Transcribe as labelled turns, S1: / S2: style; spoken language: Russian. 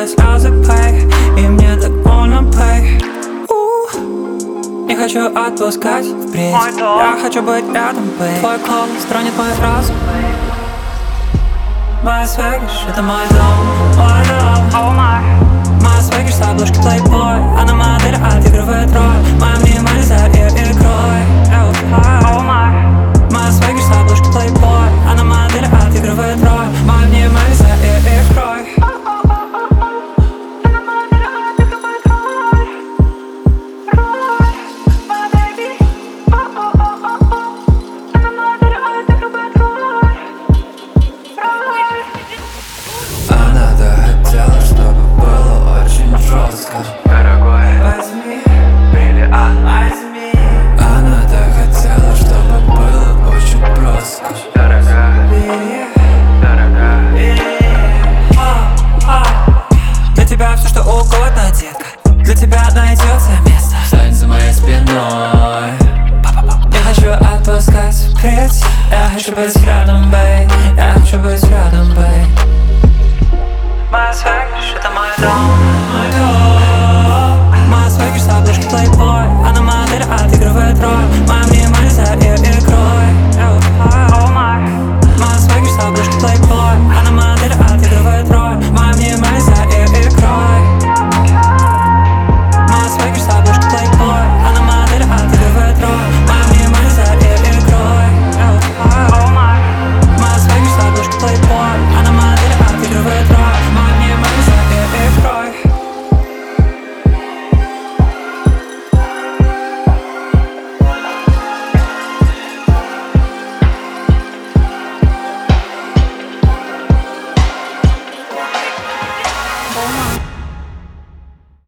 S1: мои слезы пей, и мне так больно пей. Не хочу отпускать впредь, я хочу быть рядом, бей. Твой голос тронет мой разум. Моя Свегиш, это мой дом, мой дом. Моя Свегиш с обложки Playboy, она модель отыгрывает роль. Моя внимание за ее игрой. Моя Свегиш с обложки Playboy, она модель отыгрывает роль.